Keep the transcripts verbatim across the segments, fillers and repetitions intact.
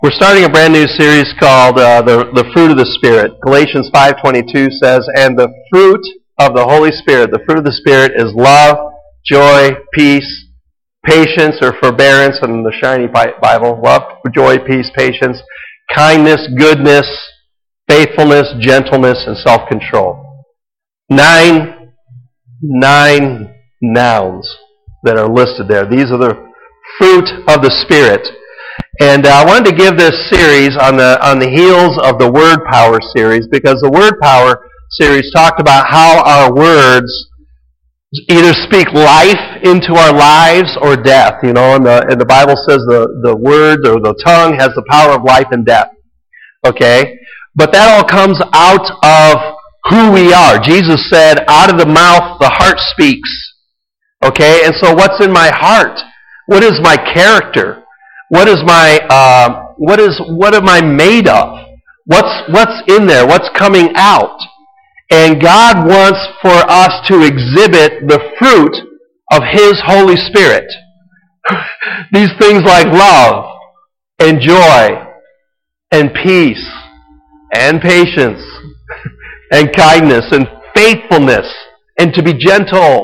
We're starting a brand new series called uh, the, the Fruit of the Spirit. Galatians five twenty-two says, "And the fruit of the Holy Spirit," the fruit of the Spirit is love, joy, peace, patience, or forbearance in the Shiny Bible. Love, joy, peace, patience, kindness, goodness, faithfulness, gentleness, and self-control. Nine, nine nouns that are listed there. These are the fruit of the Spirit. And uh, I wanted to give this series on the on the heels of the Word Power series, because the Word Power series talked about how our words either speak life into our lives or death. You know, and the and the Bible says the, the word or the tongue has the power of life and death. Okay? But that all comes out of who we are. Jesus said, out of the mouth the heart speaks. Okay? And so what's in my heart? What is my character? What is my uh, what is what am I made of? What's what's in there? What's coming out? And God wants for us to exhibit the fruit of His Holy Spirit. These things like love and joy and peace and patience and kindness and faithfulness and to be gentle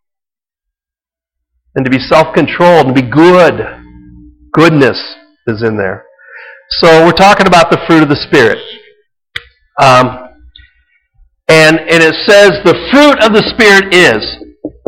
and to be self-controlled and to be good. Goodness is in there. So we're talking about the fruit of the Spirit. Um, and, and it says the fruit of the Spirit is.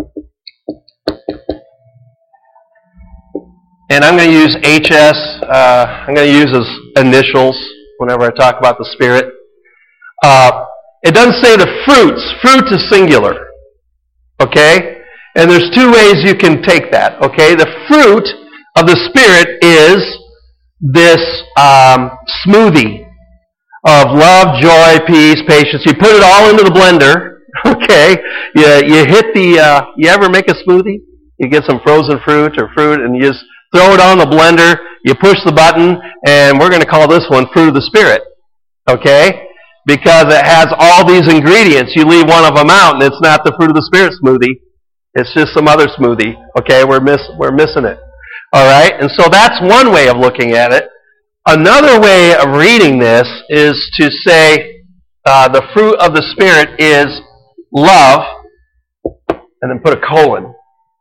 And I'm going to use H S. Uh, I'm going to use as initials whenever I talk about the Spirit. Uh, it doesn't say the fruits. Fruit is singular. Okay? And there's two ways you can take that. Okay? The fruit of the Spirit is this um, smoothie of love, joy, peace, patience. You put it all into the blender, okay? You, you hit the, uh, you ever make a smoothie? You get some frozen fruit or fruit and you just throw it on the blender, you push the button, and we're going to call this one Fruit of the Spirit, okay? Because it has all these ingredients. You leave one of them out and it's not the Fruit of the Spirit smoothie. It's just some other smoothie, okay? We're miss, we're missing it. All right, and so that's one way of looking at it. Another way of reading this is to say uh, the fruit of the Spirit is love, and then put a colon.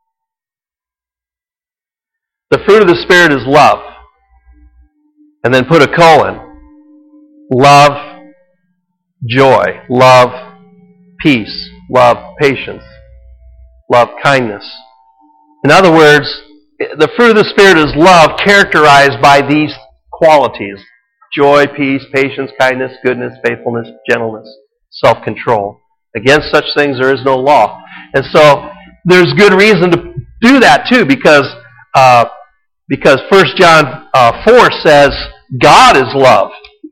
The fruit of the Spirit is love, and then put a colon. Love, joy, love, peace, love, patience, love, kindness. In other words, the fruit of the Spirit is love, characterized by these qualities: joy, peace, patience, kindness, goodness, faithfulness, gentleness, self-control. Against such things there is no law. And so there's good reason to do that too, because uh, because First John uh, four says God is love.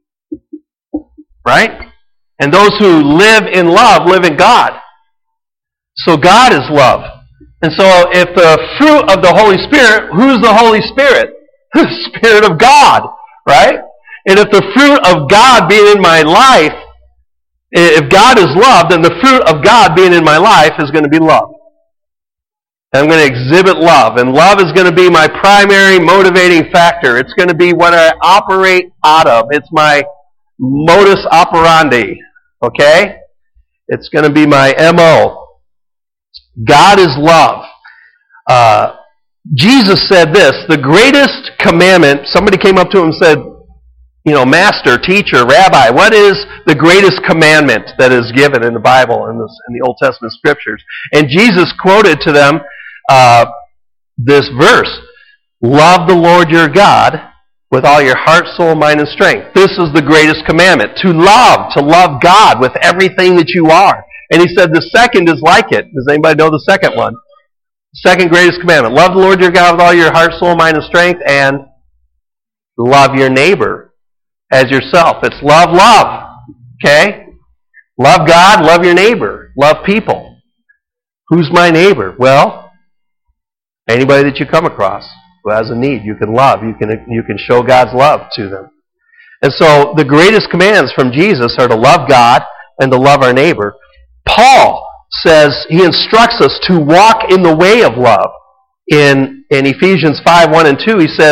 Right? And those who live in love live in God. So God is love. And so if the fruit of the Holy Spirit, who's the Holy Spirit? The Spirit of God, right? And if the fruit of God being in my life, if God is love, then the fruit of God being in my life is going to be love. And I'm going to exhibit love. And love is going to be my primary motivating factor. It's going to be what I operate out of. It's my modus operandi, okay? It's going to be my M O. God is love. Uh, Jesus said this, the greatest commandment, somebody came up to him and said, you know, Master, Teacher, Rabbi, what is the greatest commandment that is given in the Bible, in, this, in the Old Testament Scriptures? And Jesus quoted to them uh, this verse, love the Lord your God with all your heart, soul, mind, and strength. This is the greatest commandment, to love, to love God with everything that you are. And he said the second is like it. Does anybody know the second one? Second greatest commandment. Love the Lord your God with all your heart, soul, mind, and strength, and love your neighbor as yourself. It's love, love. Okay? Love God, love your neighbor. Love people. Who's my neighbor? Well, anybody that you come across who has a need, you can love. You can, you can show God's love to them. And so the greatest commands from Jesus are to love God and to love our neighbor. Paul says, he instructs us to walk in the way of love. In, in Ephesians five, one and two, he says,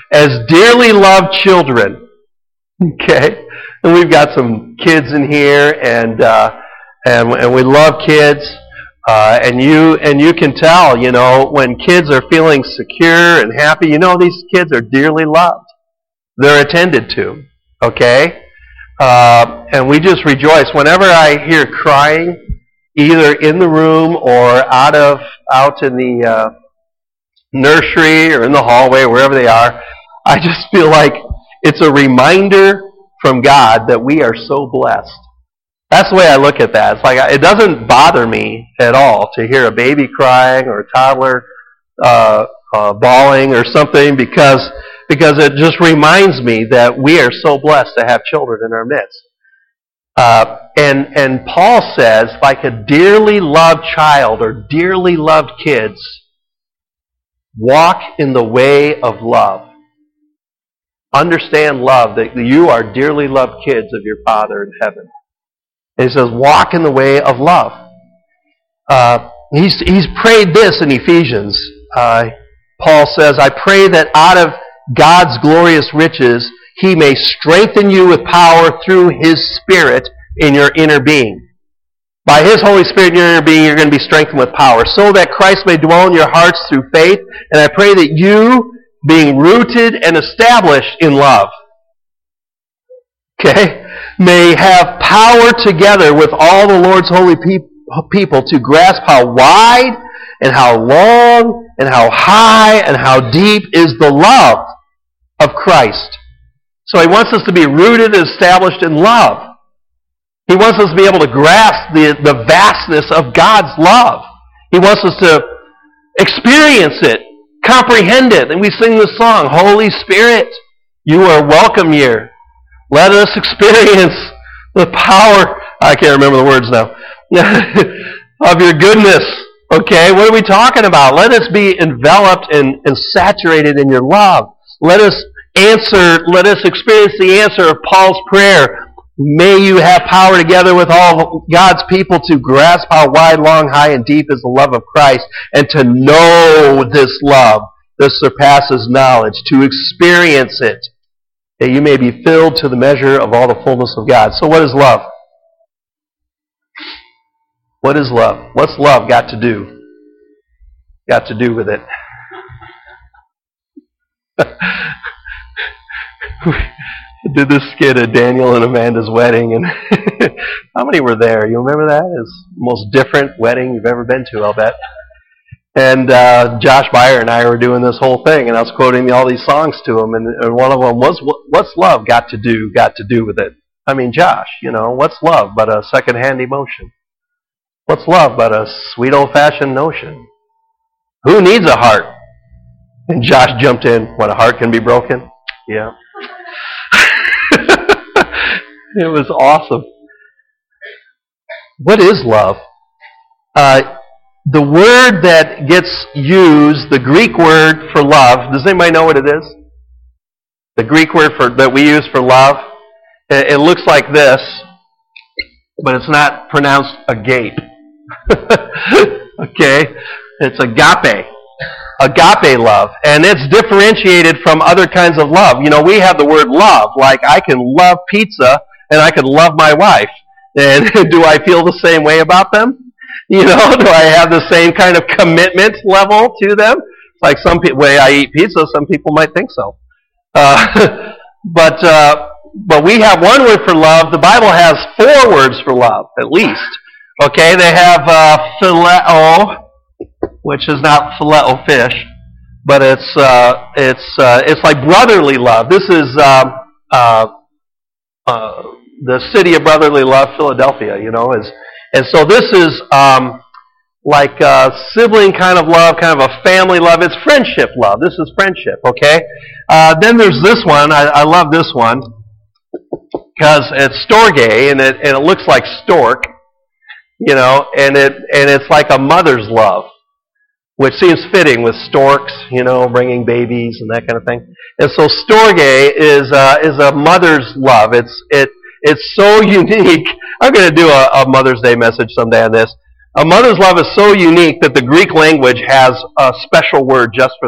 as dearly loved children. Okay? And we've got some kids in here, and uh, and, and we love kids. Uh, and you and you can tell, you know, when kids are feeling secure and happy, you know these kids are dearly loved. They're attended to. Okay? Uh, and we just rejoice. Whenever I hear crying, either in the room or out of out in the uh, nursery or in the hallway, wherever they are, I just feel like it's a reminder from God that we are so blessed. That's the way I look at that. It's like it doesn't bother me at all to hear a baby crying or a toddler uh, uh, bawling or something because because it just reminds me that we are so blessed to have children in our midst. Uh, and and Paul says, like a dearly loved child or dearly loved kids, walk in the way of love. Understand love, that you are dearly loved kids of your Father in heaven. And he says, walk in the way of love. Uh, he's, he's prayed this in Ephesians. Uh, Paul says, I pray that out of God's glorious riches, He may strengthen you with power through His Spirit in your inner being. By His Holy Spirit in your inner being, you're going to be strengthened with power, so that Christ may dwell in your hearts through faith. And I pray that you, being rooted and established in love, okay, may have power together with all the Lord's holy people to grasp how wide and how long and how high and how deep is the love of Christ. So He wants us to be rooted and established in love. He wants us to be able to grasp the, the vastness of God's love. He wants us to experience it, comprehend it. And we sing this song, Holy Spirit, you are welcome here. Let us experience the power, I can't remember the words now, of your goodness. Okay, what are we talking about? Let us be enveloped and, and saturated in your love. Let us answer, let us experience the answer of Paul's prayer. May you have power together with all God's people to grasp how wide, long, high, and deep is the love of Christ, and to know this love that surpasses knowledge, to experience it, that you may be filled to the measure of all the fullness of God. So what is love? What is love? What's love got to do? Got to do with it. We did this skit at Daniel and Amanda's wedding, and how many were there? You remember that? It's the most different wedding you've ever been to, I'll bet. And uh, Josh Beyer and I were doing this whole thing, and I was quoting all these songs to him, and, and one of them was, what's love got to do, got to do with it? I mean, Josh, you know, what's love but a second-hand emotion? What's love but a sweet old-fashioned notion? Who needs a heart? And Josh jumped in, when a heart can be broken? Yeah. It was awesome. What is love? Uh, the word that gets used, the Greek word for love, does anybody know what it is? The Greek word for that we use for love? It, it looks like this, but it's not pronounced agape. Okay? It's agape. Agape love. And it's differentiated from other kinds of love. You know, we have the word love. Like, I can love pizza and I can love my wife. And do I feel the same way about them? You know, do I have the same kind of commitment level to them? Like some people, way I eat pizza, some people might think so. Uh, but uh, but we have one word for love. The Bible has four words for love, at least. Okay, they have uh, phileo, which is not phileo fish, but it's uh, it's uh, it's like brotherly love. This is um, uh, uh, the city of brotherly love, Philadelphia. You know, is and so this is um, like a sibling kind of love, kind of a family love. It's friendship love. This is friendship. Okay. Uh, then there's this one. I, I love this one because it's storge, and it and it looks like stork. You know, and it and it's like a mother's love, which seems fitting with storks, you know, bringing babies and that kind of thing. And so storge is uh, is a mother's love. It's it it's so unique. I'm going to do a, a Mother's Day message someday on this. A mother's love is so unique that the Greek language has a special word just for that.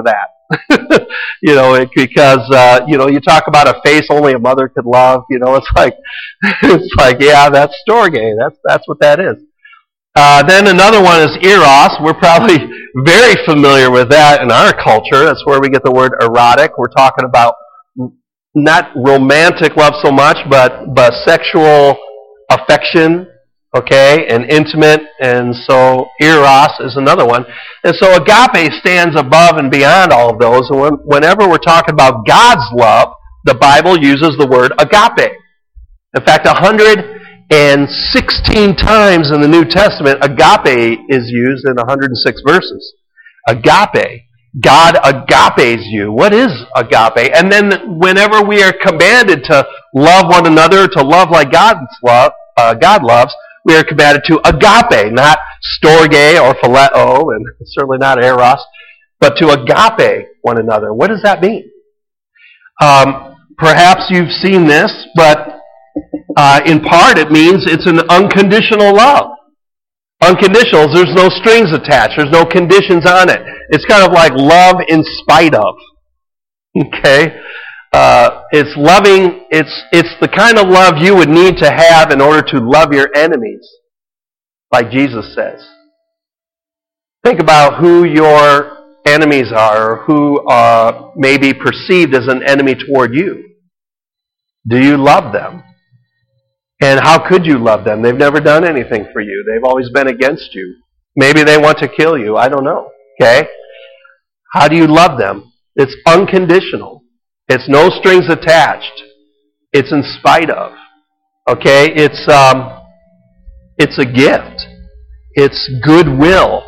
you know, it, because uh, you know, you talk about a face only a mother could love. You know, it's like it's like yeah, that's storge. That's that's what that is. Uh, then another one is eros. We're probably very familiar with that in our culture. That's where we get the word erotic. We're talking about not romantic love so much, but but sexual affection, okay, and intimate. And so eros is another one. And so agape stands above and beyond all of those. And when, whenever we're talking about God's love, the Bible uses the word agape. In fact, one hundred sixteen times in the New Testament, agape is used in one hundred six verses. Agape. God agapes you. What is agape? And then whenever we are commanded to love one another, to love like God's love, uh, God loves, we are commanded to agape, not storge or phileo, and certainly not eros, but to agape one another. What does that mean? Um, perhaps you've seen this, but uh, in part it means it's an unconditional love. Unconditional, there's no strings attached. There's no conditions on it. It's kind of like love in spite of. Okay? Uh, it's loving, it's, it's the kind of love you would need to have in order to love your enemies, like Jesus says. Think about who your enemies are, or who uh, may be perceived as an enemy toward you. Do you love them? And how could you love them? They've never done anything for you. They've always been against you. Maybe they want to kill you. I don't know. Okay? How do you love them? It's unconditional. It's no strings attached. It's in spite of. Okay? It's um, it's a gift. It's goodwill.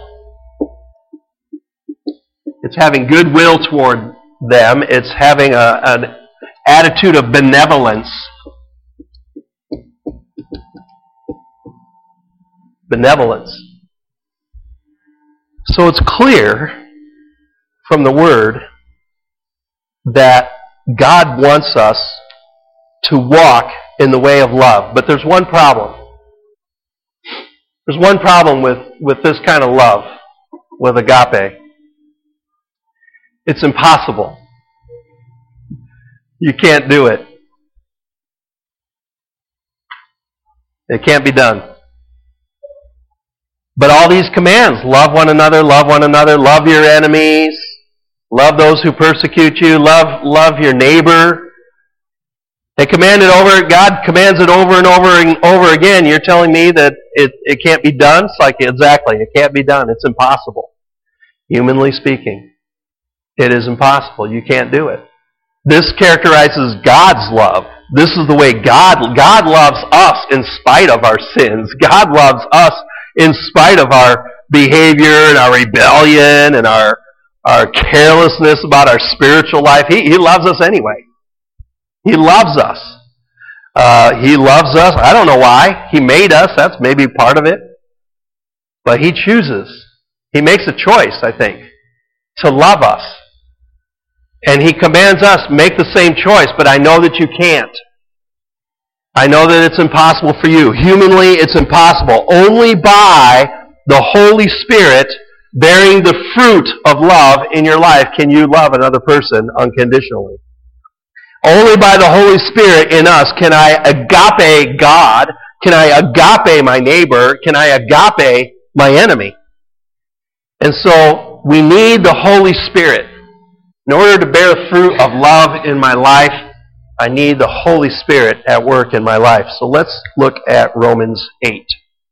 It's having goodwill toward them. It's having a, an attitude of benevolence. Benevolence. So it's clear from the Word that God wants us to walk in the way of love. But there's one problem. There's one problem with, with this kind of love, with agape. It's impossible. You can't do it. It can't be done. But all these commands, love one another, love one another, love your enemies, love those who persecute you, love love your neighbor. They command it over, God commands it over and over and over again. You're telling me that it, it can't be done? It's like, exactly, it can't be done. It's impossible. Humanly speaking, it is impossible. You can't do it. This characterizes God's love. This is the way God, God loves us in spite of our sins. God loves us in spite of our behavior and our rebellion and our, our carelessness about our spiritual life. He, he loves us anyway. He loves us. Uh, he loves us. I don't know why. He made us. That's maybe part of it. But He chooses. He makes a choice, I think, to love us. And He commands us, make the same choice, but I know that you can't. I know that it's impossible for you. Humanly, it's impossible. Only by the Holy Spirit bearing the fruit of love in your life can you love another person unconditionally. Only by the Holy Spirit in us can I agape God, can I agape my neighbor, can I agape my enemy. And so we need the Holy Spirit. In order to bear the fruit of love in my life, I need the Holy Spirit at work in my life. So let's look at Romans eight.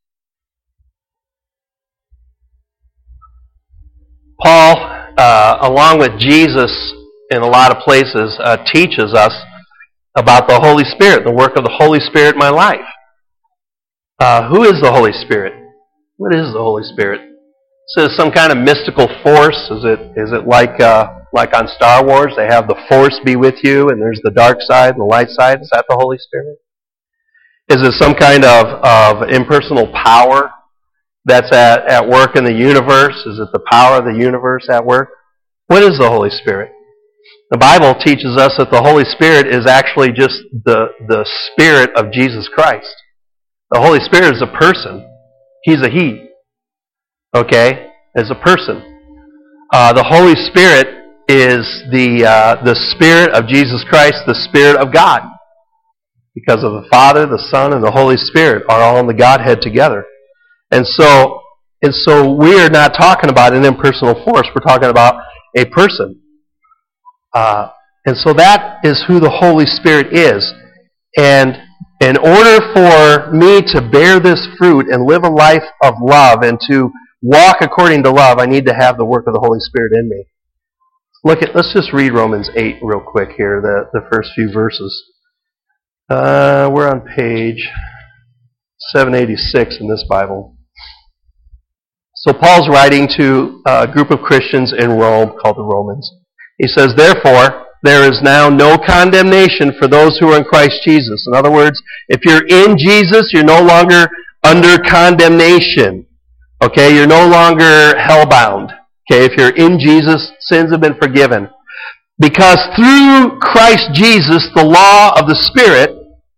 Paul, uh, along with Jesus in a lot of places, uh, teaches us about the Holy Spirit, the work of the Holy Spirit in my life. Uh, who is the Holy Spirit? What is the Holy Spirit? Is it some kind of mystical force? Is it is it like uh, like on Star Wars, they have the Force be with you, and there's the dark side and the light side? Is that the Holy Spirit? Is it some kind of, of impersonal power that's at, at work in the universe? Is it the power of the universe at work? What is the Holy Spirit? The Bible teaches us that the Holy Spirit is actually just the, the Spirit of Jesus Christ. The Holy Spirit is a person. He's a He. Okay? As a person. Uh, the Holy Spirit is the uh, the Spirit of Jesus Christ, the Spirit of God. Because of the Father, the Son, and the Holy Spirit are all in the Godhead together. And so, and so we are not talking about an impersonal force. We're talking about a person. Uh, and so that is who the Holy Spirit is. And in order for me to bear this fruit and live a life of love and to walk according to love, I need to have the work of the Holy Spirit in me. Look at, let's just read Romans eight real quick here, the, the first few verses. Uh, we're on page seven eighty-six in this Bible. So Paul's writing to a group of Christians in Rome called the Romans. He says, "Therefore, there is now no condemnation for those who are in Christ Jesus." In other words, if you're in Jesus, you're no longer under condemnation. Okay, you're no longer hellbound. Okay, if you're in Jesus, sins have been forgiven. Because through Christ Jesus, the law of the Spirit,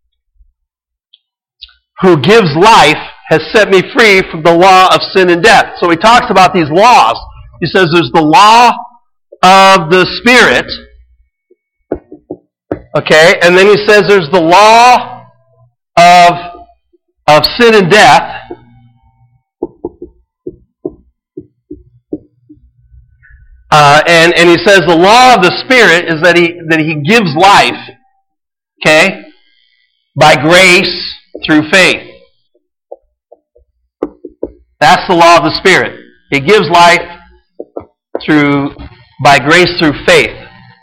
who gives life, has set me free from the law of sin and death. So he talks about these laws. He says there's the law of the Spirit, okay, and then he says there's the law of, of sin and death. Uh, and, and he says the law of the Spirit is that he that he gives life, okay, by grace through faith. That's the law of the Spirit. He gives life through by grace through faith.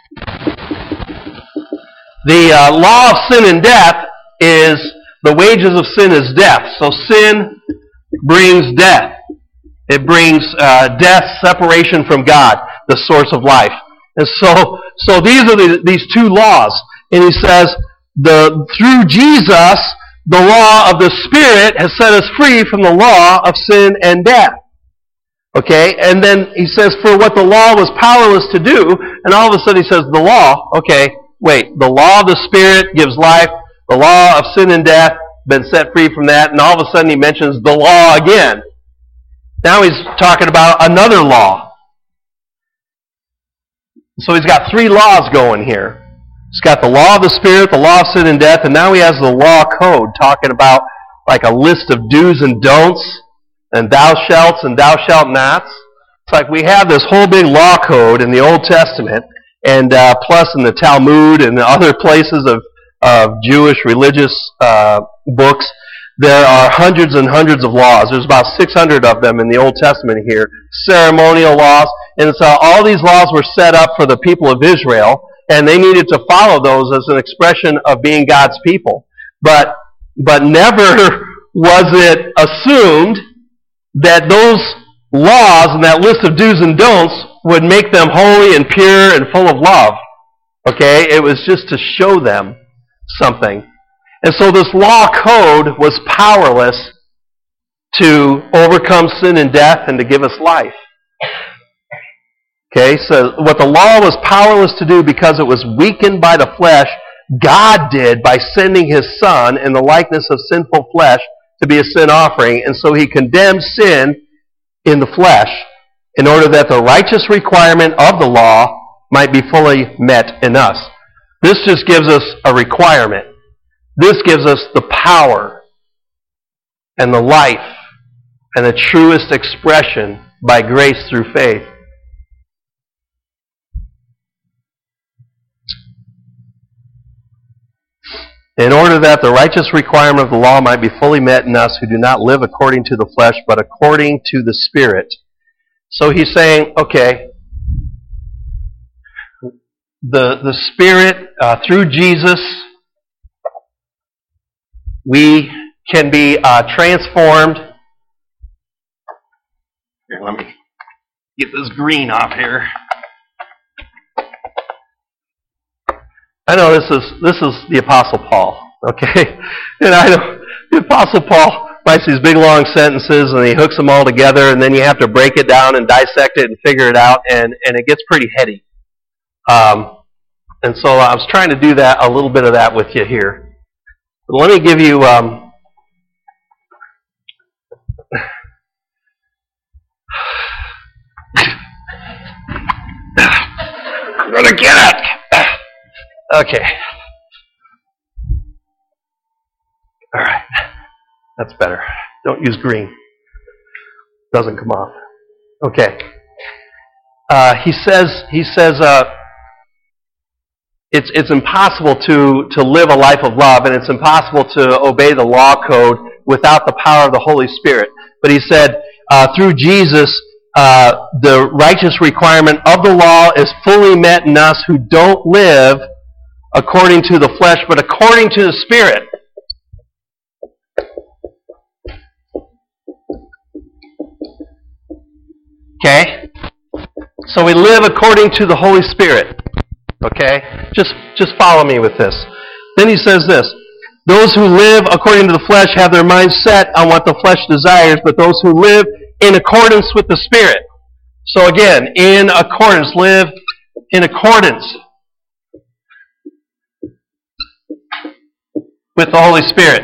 The uh, law of sin and death is the wages of sin is death. So sin brings death. It brings uh, death, separation from God, the source of life. And so, so these are the, these two laws. And he says, the through Jesus, the law of the Spirit has set us free from the law of sin and death. Okay? And then he says, for what the law was powerless to do, and all of a sudden he says, the law, okay, wait, the law of the Spirit gives life, the law of sin and death, been set free from that, and all of a sudden he mentions the law again. Now he's talking about another law. So he's got three laws going here. He's got the law of the Spirit, the law of sin and death, and now he has the law code talking about like a list of do's and don'ts, and thou shalt and thou shalt nots. It's like we have this whole big law code in the Old Testament, and uh, plus in the Talmud and the other places of, of Jewish religious uh, books, there are hundreds and hundreds of laws. There's about six hundred of them in the Old Testament here, ceremonial laws. And so all these laws were set up for the people of Israel, and they needed to follow those as an expression of being God's people. But, but never was it assumed that those laws and that list of do's and don'ts would make them holy and pure and full of love. Okay? It was just to show them something. And so this law code was powerless to overcome sin and death and to give us life. Okay, so what the law was powerless to do because it was weakened by the flesh, God did by sending His Son in the likeness of sinful flesh to be a sin offering. And so He condemned sin in the flesh in order that the righteous requirement of the law might be fully met in us. This just gives us a requirement. This gives us the power and the life and the truest expression by grace through faith. In order that the righteous requirement of the law might be fully met in us who do not live according to the flesh, but according to the Spirit. So he's saying, okay, the, the Spirit, uh, through Jesus, we can be uh, transformed. Here, let me get this green off here. I know this is this is the Apostle Paul, okay? And I know the Apostle Paul writes these big long sentences and he hooks them all together, and then you have to break it down and dissect it and figure it out, and, and it gets pretty heady. Um, and so I was trying to do that, a little bit of that with you here. Let me give you um, I'm going to get it. Okay. All right. That's better. Don't use green. Doesn't come off. Okay. Uh, he says, he says, uh, it's it's impossible to, to live a life of love, and it's impossible to obey the law code without the power of the Holy Spirit. But he said, uh, through Jesus, uh, the righteous requirement of the law is fully met in us who don't live according to the flesh, but according to the Spirit. Okay? So we live according to the Holy Spirit. Okay? Just, just follow me with this. Then he says this. Those who live according to the flesh have their minds set on what the flesh desires, but those who live in accordance with the Spirit. So again, in accordance. Live in accordance with the Holy Spirit.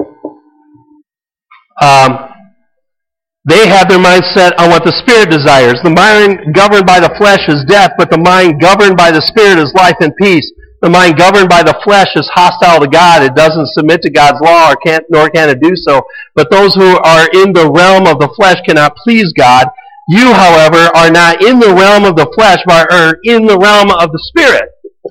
Um... They have their mind set on what the Spirit desires. The mind governed by the flesh is death, but the mind governed by the Spirit is life and peace. The mind governed by the flesh is hostile to God. It doesn't submit to God's law, or can't, nor can it do so. But those who are in the realm of the flesh cannot please God. You, however, are not in the realm of the flesh, but are in the realm of the Spirit.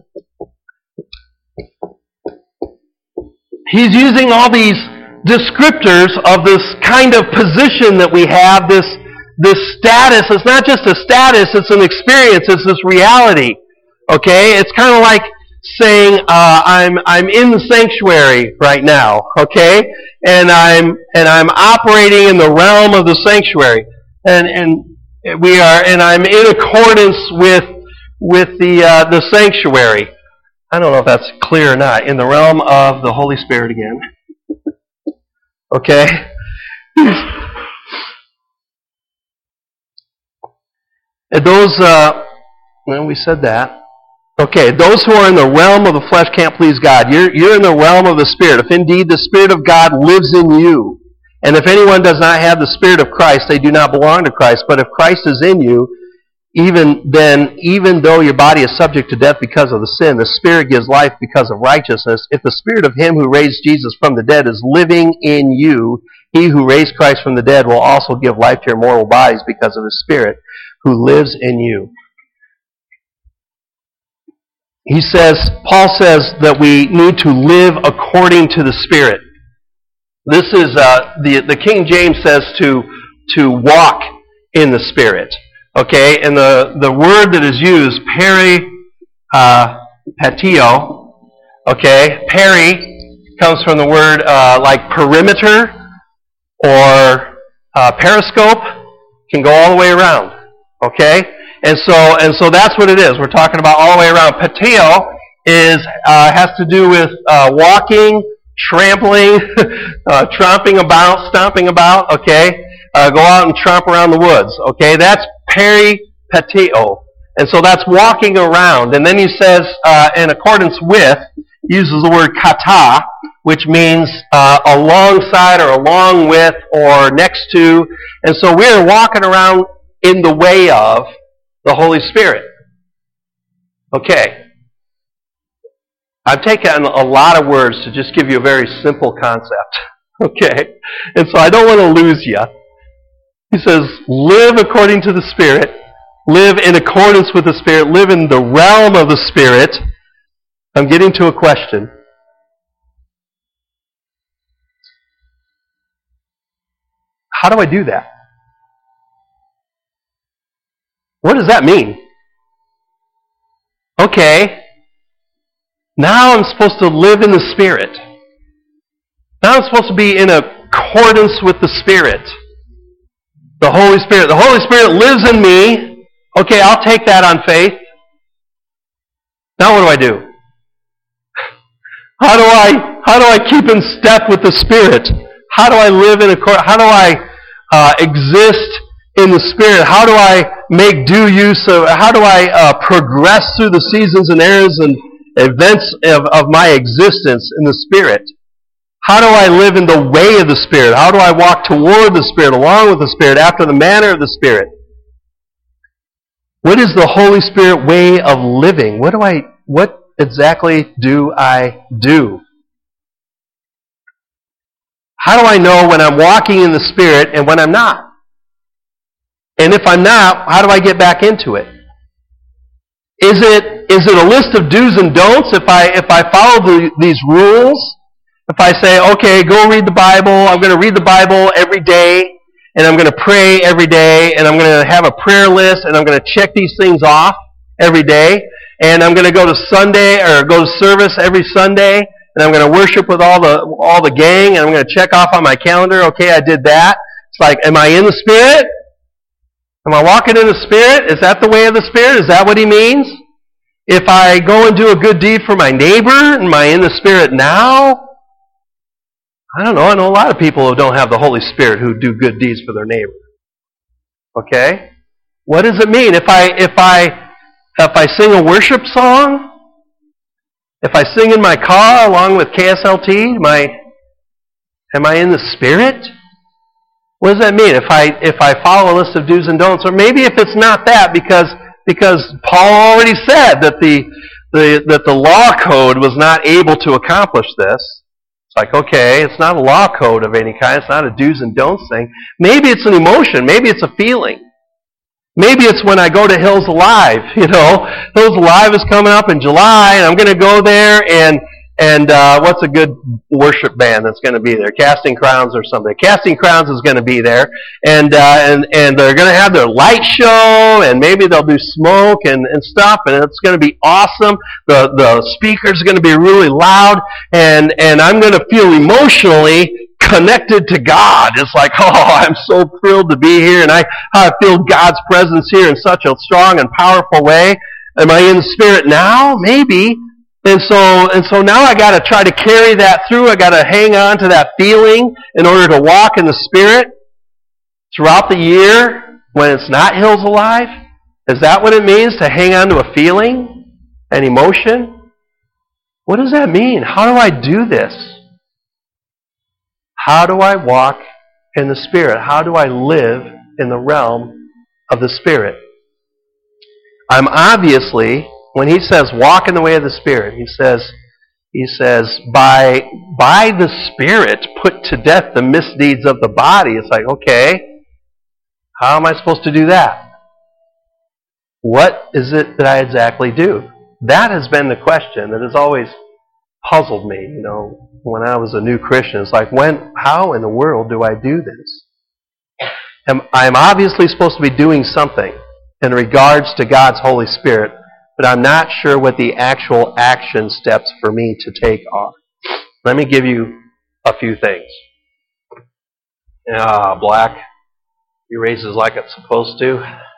He's using all these descriptors of this kind of position that we have, this this status. It's not just a status, it's an experience, it's this reality. Okay? It's kind of like saying, uh, I'm I'm in the sanctuary right now, okay? And I'm and I'm operating in the realm of the sanctuary. And and we are and I'm in accordance with with the uh, the sanctuary. I don't know if that's clear or not. In the realm of the Holy Spirit again. Okay? And those, uh, well, we said that. Okay, those who are in the realm of the flesh can't please God. You're, you're in the realm of the Spirit. If indeed the Spirit of God lives in you, and if anyone does not have the Spirit of Christ, they do not belong to Christ. But if Christ is in you, even then, even though your body is subject to death because of the sin, the Spirit gives life because of righteousness. If the Spirit of Him who raised Jesus from the dead is living in you, He who raised Christ from the dead will also give life to your mortal bodies because of His Spirit who lives in you. He says, Paul says that we need to live according to the Spirit. This is, uh, the, the King James says to, to walk in the Spirit. Okay, and the, the word that is used, peri, uh, patio, okay, peri comes from the word uh, like perimeter or uh, periscope, can go all the way around, okay? And so and so that's what it is. We're talking about all the way around. Patio is uh, has to do with uh, walking, trampling, uh, tromping about, stomping about, okay? Uh, go out and tromp around the woods, okay? That's peripateo. And so that's walking around. And then he says, uh, in accordance with, uses the word kata, which means uh, alongside or along with or next to. And so we're walking around in the way of the Holy Spirit. Okay. I've taken a lot of words to just give you a very simple concept. Okay. And so I don't want to lose you. He says, live according to the Spirit, live in accordance with the Spirit, live in the realm of the Spirit. I'm getting to a question. How do I do that? What does that mean? Okay, now I'm supposed to live in the Spirit. Now I'm supposed to be in accordance with the Spirit. The Holy Spirit. The Holy Spirit lives in me. Okay, I'll take that on faith. Now what do I do? How do I how do I keep in step with the Spirit? How do I live in accord? How do I uh, exist in the Spirit? How do I make due use of? How do I uh, progress through the seasons and eras and events of, of my existence in the Spirit? How do I live in the way of the Spirit? How do I walk toward the Spirit, along with the Spirit, after the manner of the Spirit? What is the Holy Spirit way of living? What do I, what exactly do I do? How do I know when I'm walking in the Spirit and when I'm not? And if I'm not, how do I get back into it? Is it is it a list of do's and don'ts if I if I follow the, these rules? If I say, okay, go read the Bible, I'm going to read the Bible every day, and I'm going to pray every day, and I'm going to have a prayer list, and I'm going to check these things off every day, and I'm going to go to Sunday or go to service every Sunday, and I'm going to worship with all the all the gang, and I'm going to check off on my calendar, okay, I did that. It's like, am I in the Spirit? Am I walking in the Spirit? Is that the way of the Spirit? Is that what he means? If I go and do a good deed for my neighbor, am I in the Spirit now? I don't know. I know a lot of people who don't have the Holy Spirit who do good deeds for their neighbor. Okay? What does it mean? If I if I if I sing a worship song, if I sing in my car along with K S L T, am I am I in the Spirit? What does that mean? If I if I follow a list of do's and don'ts, or maybe if it's not that, because because Paul already said that the the that the law code was not able to accomplish this. It's like, okay, it's not a law code of any kind. It's not a do's and don'ts thing. Maybe it's an emotion. Maybe it's a feeling. Maybe it's when I go to Hills Alive. You know, Hills Alive is coming up in July, and I'm going to go there and. And uh, what's a good worship band that's going to be there? Casting Crowns or something. Casting Crowns is going to be there, and uh, and and they're going to have their light show, and maybe they'll do smoke and, and stuff, and it's going to be awesome. The the speakers are going to be really loud, and and I'm going to feel emotionally connected to God. It's like, oh, I'm so thrilled to be here, and I I feel God's presence here in such a strong and powerful way. Am I in the Spirit now? Maybe. And so, and so now I got to try to carry that through. I got to hang on to that feeling in order to walk in the Spirit throughout the year when it's not Hills Alive. Is that what it means to hang on to a feeling, an emotion? What does that mean? How do I do this? How do I walk in the Spirit? How do I live in the realm of the Spirit? I'm obviously. When he says walk in the way of the Spirit, he says, he says, by, by the Spirit put to death the misdeeds of the body. It's like, okay, how am I supposed to do that? What is it that I exactly do? That has been the question that has always puzzled me, you know, when I was a new Christian. It's like, when, how in the world do I do this? I'm, I'm obviously supposed to be doing something in regards to God's Holy Spirit, but I'm not sure what the actual action steps for me to take are. Let me give you a few things. Ah, black erases like it's supposed to.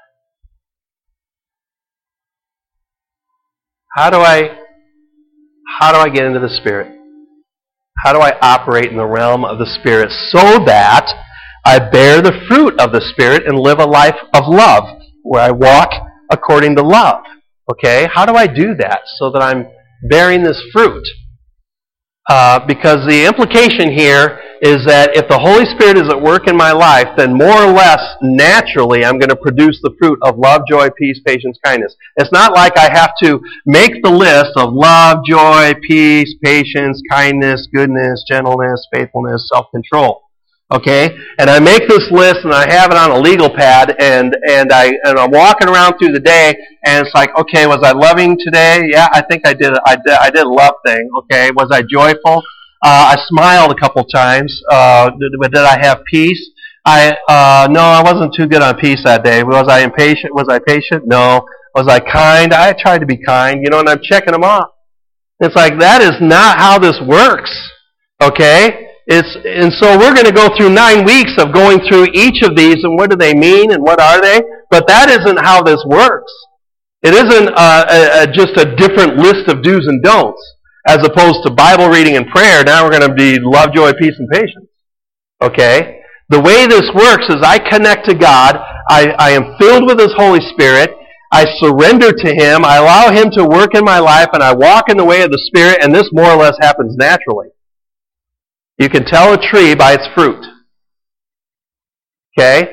How do I how do I get into the Spirit? How do I operate in the realm of the Spirit so that I bear the fruit of the Spirit and live a life of love, where I walk according to love? Okay, how do I do that so that I'm bearing this fruit? Uh, because the implication here is that if the Holy Spirit is at work in my life, then more or less naturally I'm going to produce the fruit of love, joy, peace, patience, kindness. It's not like I have to make the list of love, joy, peace, patience, kindness, goodness, gentleness, faithfulness, self-control. Okay, and I make this list and I have it on a legal pad, and and I and I'm walking around through the day, and it's like, okay, was I loving today? Yeah, I think I did. I did. I did a love thing. Okay, was I joyful? Uh, I smiled a couple times. Uh, did, did I have peace? I uh, no, I wasn't too good on peace that day. Was I impatient? Was I patient? No. Was I kind? I tried to be kind. You know, and I'm checking them off. It's like, that is not how this works. Okay. It's, and so we're going to go through nine weeks of going through each of these, and what do they mean, and what are they? But that isn't how this works. It isn't uh, a, a, just a different list of do's and don'ts, as opposed to Bible reading and prayer. Now we're going to be love, joy, peace, and patience. Okay? The way this works is I connect to God, I, I am filled with His Holy Spirit, I surrender to Him, I allow Him to work in my life, and I walk in the way of the Spirit, and this more or less happens naturally. You can tell a tree by its fruit. Okay?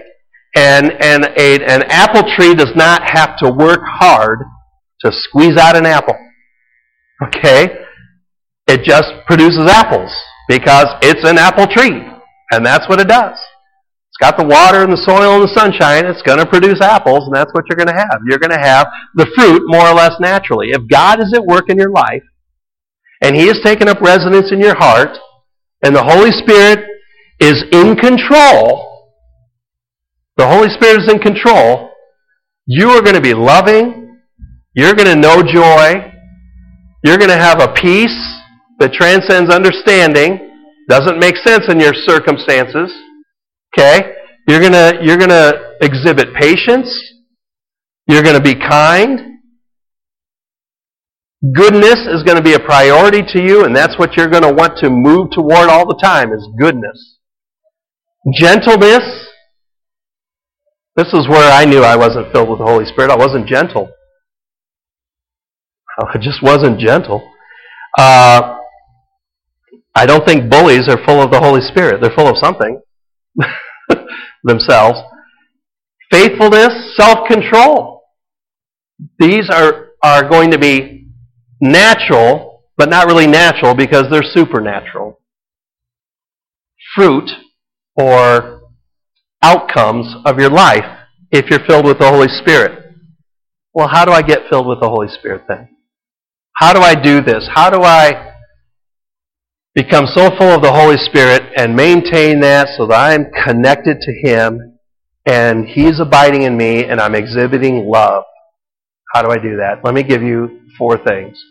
And, and a, an apple tree does not have to work hard to squeeze out an apple. Okay? It just produces apples because it's an apple tree. And that's what it does. It's got the water and the soil and the sunshine. It's going to produce apples, and that's what you're going to have. You're going to have the fruit more or less naturally. If God is at work in your life, and He has taken up residence in your heart, and the Holy Spirit is in control, the Holy Spirit is in control, you are going to be loving, you're going to know joy, you're going to have a peace that transcends understanding, doesn't make sense in your circumstances. Okay? You're going to you're going to exhibit patience. You're going to be kind. Goodness is going to be a priority to you, and that's what you're going to want to move toward all the time, is goodness. Gentleness. This is where I knew I wasn't filled with the Holy Spirit. I wasn't gentle. I just wasn't gentle. Uh, I don't think bullies are full of the Holy Spirit. They're full of something themselves. Faithfulness, self-control. These are, are going to be natural, but not really natural because they're supernatural. Fruit or outcomes of your life if you're filled with the Holy Spirit. Well, how do I get filled with the Holy Spirit then? How do I do this? How do I become so full of the Holy Spirit and maintain that so that I'm connected to Him and He's abiding in me and I'm exhibiting love? How do I do that? Let me give you four things.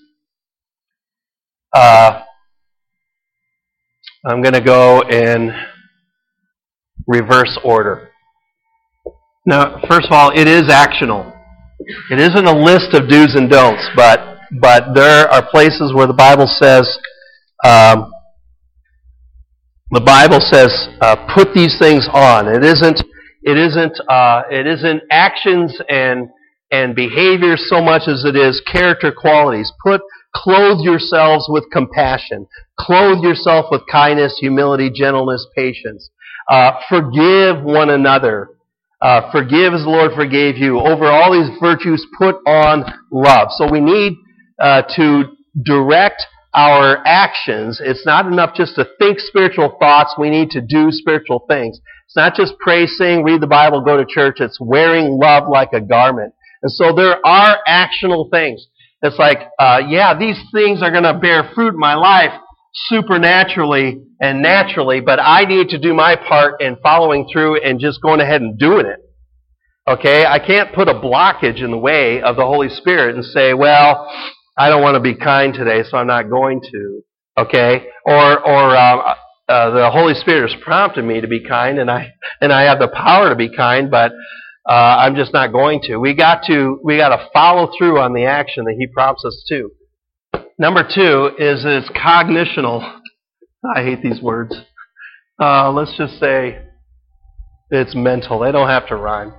Uh, I'm going to go in reverse order. Now, first of all, it is actional. It isn't a list of do's and don'ts, but but there are places where the Bible says, um, the Bible says, uh, put these things on. It isn't. It isn't. Uh, it isn't actions and and behaviors so much as it is character qualities. Put clothe yourselves with compassion. Clothe yourself with kindness, humility, gentleness, patience. Uh, forgive one another. Uh, forgive as the Lord forgave you. Over all these virtues, put on love. So we need uh, to direct our actions. It's not enough just to think spiritual thoughts. We need to do spiritual things. It's not just pray, sing, read the Bible, go to church. It's wearing love like a garment. And so there are actional things. It's like, uh, yeah, these things are going to bear fruit in my life supernaturally and naturally, but I need to do my part in following through and just going ahead and doing it. Okay? I can't put a blockage in the way of the Holy Spirit and say, well, I don't want to be kind today, so I'm not going to. Okay? Or, or uh, uh, the Holy Spirit has prompted me to be kind, and I and I have the power to be kind, but uh, I'm just not going to. We got to we got to follow through on the action that He prompts us to. Number two is it's cognitional. I hate these words. Uh, let's just say it's mental. They don't have to rhyme.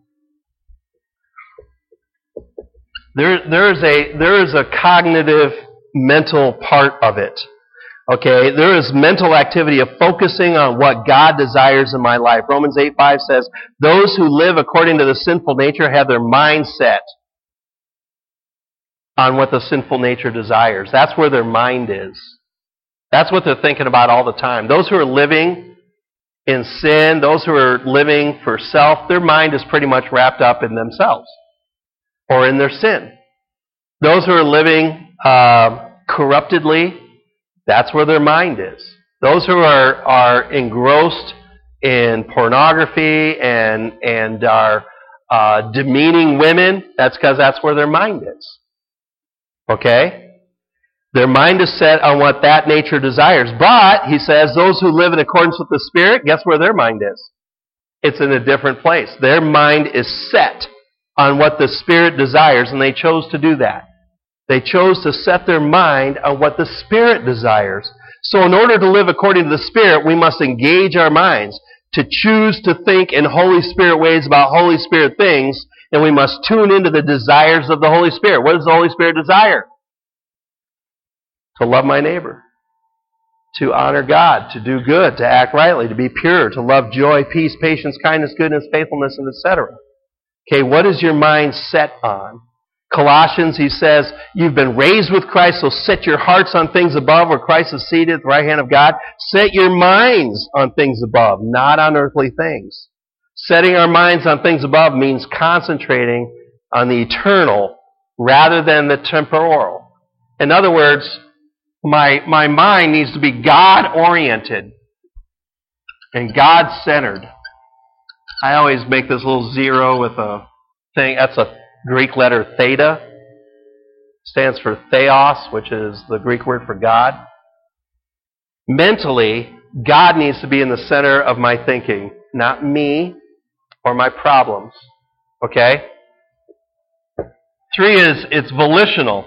There, there is a there is a cognitive, mental part of it. Okay, there is mental activity of focusing on what God desires in my life. Romans eight five says, "Those who live according to the sinful nature have their mind set on what the sinful nature desires." That's where their mind is. That's what they're thinking about all the time. Those who are living in sin, those who are living for self, their mind is pretty much wrapped up in themselves or in their sin. Those who are living uh, corruptedly, that's where their mind is. Those who are, are engrossed in pornography and, and are uh, demeaning women, that's because that's where their mind is. Okay? Their mind is set on what that nature desires. But, he says, those who live in accordance with the Spirit, guess where their mind is? It's in a different place. Their mind is set on what the Spirit desires, and they chose to do that. They chose to set their mind on what the Spirit desires. So in order to live according to the Spirit, we must engage our minds to choose to think in Holy Spirit ways about Holy Spirit things, and we must tune into the desires of the Holy Spirit. What does the Holy Spirit desire? To love my neighbor. to honor God, to do good, to act rightly, to be pure, to love joy, peace, patience, kindness, goodness, faithfulness, and et cetera. Okay, what is your mind set on? Colossians, he says, you've been raised with Christ, so set your hearts on things above where Christ is seated at the right hand of God. Set your minds on things above, not on earthly things. Setting our minds on things above means concentrating on the eternal rather than the temporal. In other words, my, my mind needs to be God-oriented and God-centered. I always make this little zero with a thing. That's a Greek letter theta. Stands for theos, which is the Greek word for God. Mentally, God needs to be in the center of my thinking, not me or my problems. Okay? Three is, it's volitional,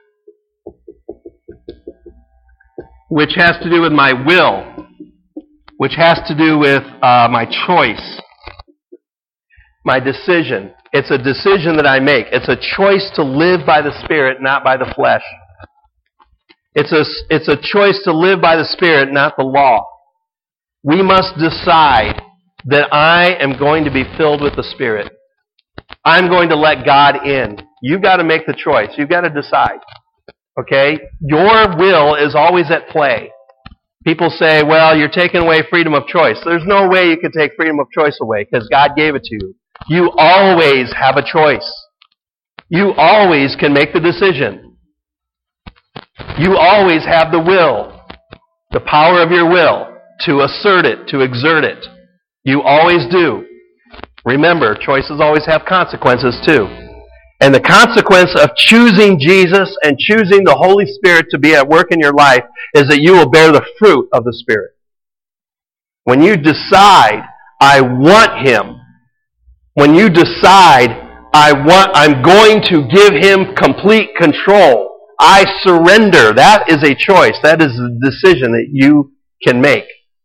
which has to do with my will, which has to do with uh, my choice, my decision. It's a decision that I make. It's a choice to live by the Spirit, not by the flesh. It's a, it's a choice to live by the Spirit, not the law. We must decide that I am going to be filled with the Spirit. I'm going to let God in. You've got to make the choice. You've got to decide. Okay? Your will is always at play. People say, well, you're taking away freedom of choice. There's no way you can take freedom of choice away because God gave it to you. You always have a choice. You always can make the decision. You always have the will, the power of your will, to assert it, to exert it. You always do. Remember, choices always have consequences too. And the consequence of choosing Jesus and choosing the Holy Spirit to be at work in your life is that you will bear the fruit of the Spirit. When you decide, I want Him, when you decide, I want, I'm going to give Him complete control, I surrender, that is a choice. That is a decision that you can make.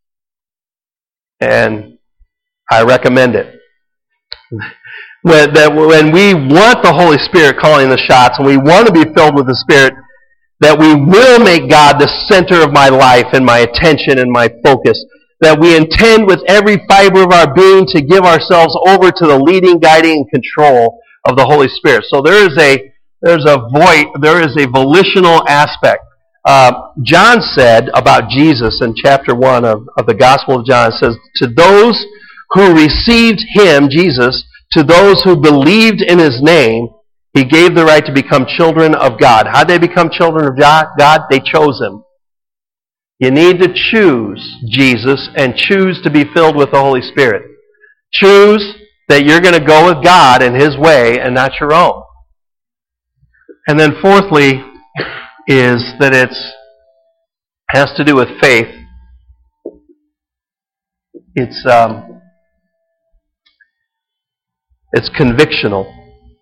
And I recommend it. When, that when we want the Holy Spirit calling the shots and we want to be filled with the Spirit, that we will make God the center of my life and my attention and my focus. That we intend with every fiber of our being to give ourselves over to the leading, guiding, and control of the Holy Spirit. So there is a there's a void, there is a volitional aspect. Uh, John said about Jesus in chapter one of, of the Gospel of John, says, to those who received Him, Jesus, to those who believed in His name, He gave the right to become children of God. How did they become children of God? They chose Him. You need to choose Jesus and choose to be filled with the Holy Spirit. Choose that you're going to go with God in His way and not your own. And then fourthly is that it has to do with faith. It's um, it's convictional.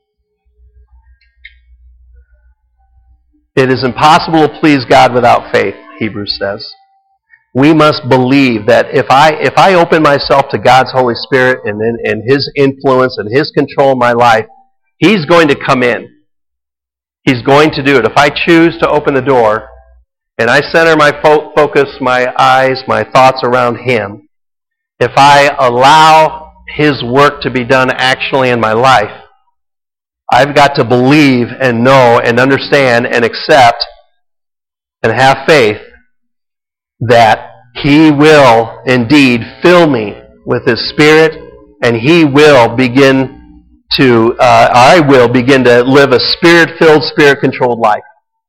It is impossible to please God without faith, Hebrews says. We must believe that if I if I open myself to God's Holy Spirit and, and, and His influence and His control in my life, He's going to come in. He's going to do it. If I choose to open the door and I center my fo- focus, my eyes, my thoughts around Him, if I allow His work to be done actually in my life, I've got to believe and know and understand and accept and have faith that He will indeed fill me with His Spirit, and He will begin to, uh, I will begin to live a Spirit-filled, Spirit-controlled life.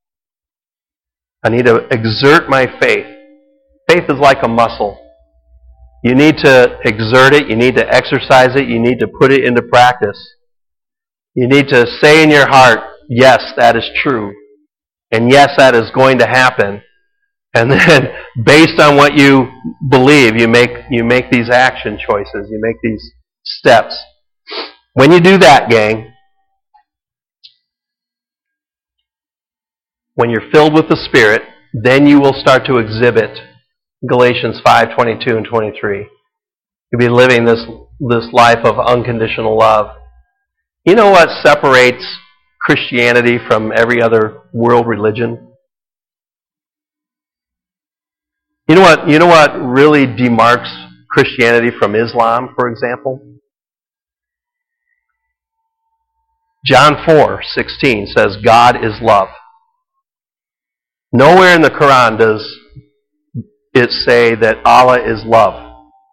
I need to exert my faith. Faith is like a muscle. You need to exert it, you need to exercise it, you need to put it into practice. You need to say in your heart, yes, that is true. And yes, that is going to happen. And then, based on what you believe, you make you make these action choices. You make these steps. When you do that, gang, when you're filled with the Spirit, then you will start to exhibit Galatians five twenty-two and twenty-three. You'll be living this, this life of unconditional love. You know what separates Christianity from every other world religion? You know what, you know what really demarks Christianity from Islam, for example? John four sixteen says God is love. Nowhere in the Quran does it say that Allah is love.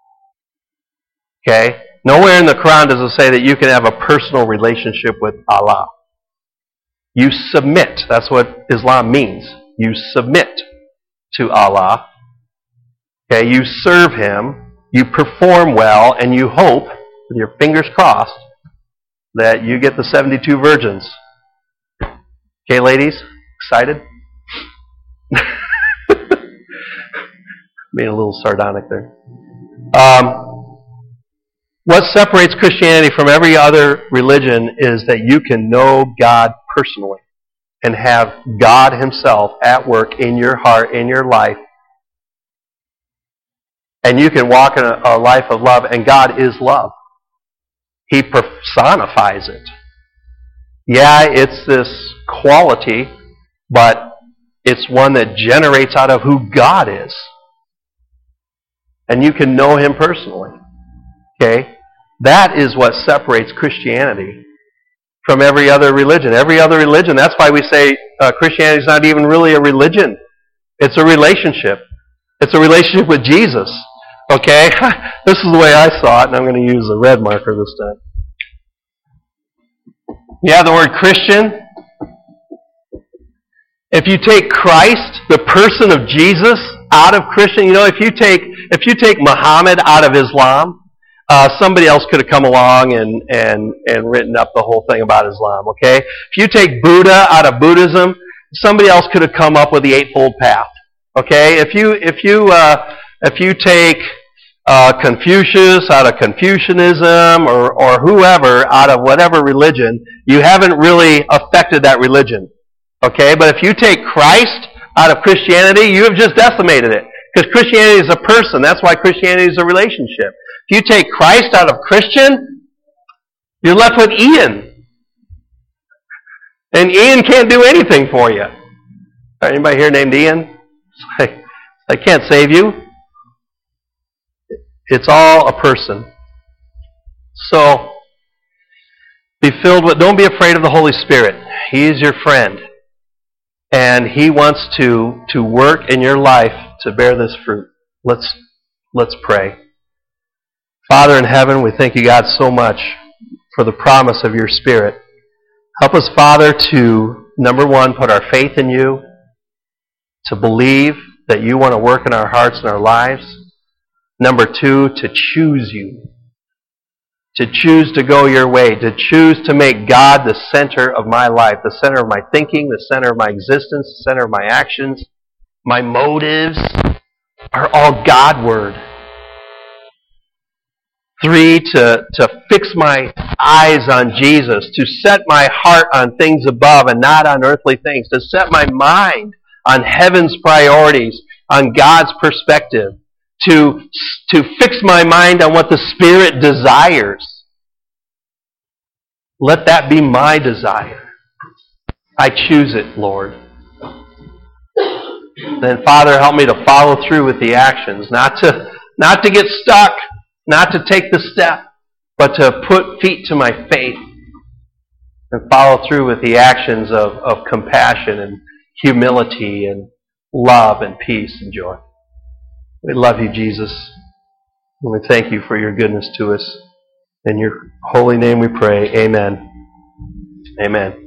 Okay? Nowhere in the Quran does it say that you can have a personal relationship with Allah. You submit. That's what Islam means. You submit to Allah. Okay? You serve Him. You perform well, and you hope, with your fingers crossed, that you get the seventy-two virgins. Okay, ladies? Excited? Being a little sardonic there. Um, what separates Christianity from every other religion is that you can know God personally and have God Himself at work in your heart, in your life. And you can walk in a, a life of love, and God is love. He personifies it. Yeah, it's this quality, but it's one that generates out of who God is. And you can know Him personally. Okay? That is what separates Christianity from every other religion. Every other religion, that's why we say uh, Christianity is not even really a religion. It's a relationship. It's a relationship with Jesus. Okay? This is the way I saw it, and I'm going to use a red marker this time. You have the word Christian. If you take Christ, the person of Jesus, out of Christian, you know, if you take if you take Muhammad out of Islam, uh, somebody else could have come along and, and, and written up the whole thing about Islam, okay? If you take Buddha out of Buddhism, somebody else could have come up with the Eightfold Path, okay? If you if you uh, if you take uh, Confucius out of Confucianism or or whoever out of whatever religion, you haven't really affected that religion, okay? But if you take Christ out of Christianity, you have just decimated it. Because Christianity is a person. That's why Christianity is a relationship. If you take Christ out of Christian, you're left with Ian. And Ian can't do anything for you. Anybody here named Ian? I can't save you. It's all a person. So, be filled with, don't be afraid of the Holy Spirit. He is your friend. And He wants to, to work in your life to bear this fruit. Let's, let's pray. Father in heaven, we thank you, God, so much for the promise of your Spirit. Help us, Father, to, number one, put our faith in you, to believe that you want to work in our hearts and our lives. Number two, to choose you. To choose to go your way, to choose to make God the center of my life, the center of my thinking, the center of my existence, the center of my actions. My motives are all Godward. Three, to, to fix my eyes on Jesus, to set my heart on things above and not on earthly things, to set my mind on heaven's priorities, on God's perspective, to, to fix my mind on what the Spirit desires. Let that be my desire. I choose it, Lord. Then, Father, help me to follow through with the actions, not to, not to get stuck, not to take the step, but to put feet to my faith and follow through with the actions of, of compassion and humility and love and peace and joy. We love you, Jesus, and we thank you for your goodness to us. In your holy name we pray. Amen. Amen.